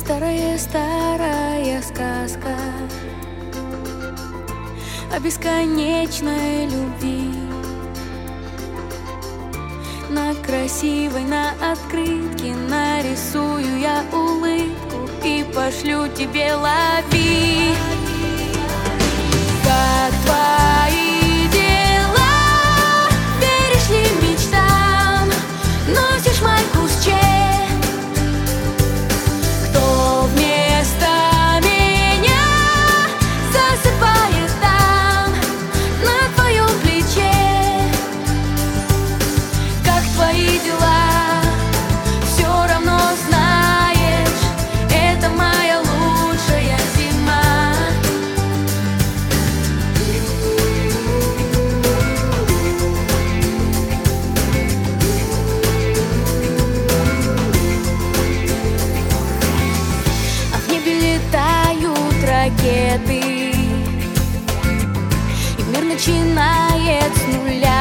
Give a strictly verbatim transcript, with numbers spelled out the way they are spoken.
Старая-старая сказка о бесконечной любви. На красивой, на открытке нарисую я улыбку и пошлю тебе, лови. Как твои дела? Веришь ли мечтам? Носишь майку с Че? Кто вместо меня засыпает там, на твоем плече? Как твои дела? Все равно знаешь, это моя лучшая зима. А в небе летают ракеты, и мир начинает с нуля.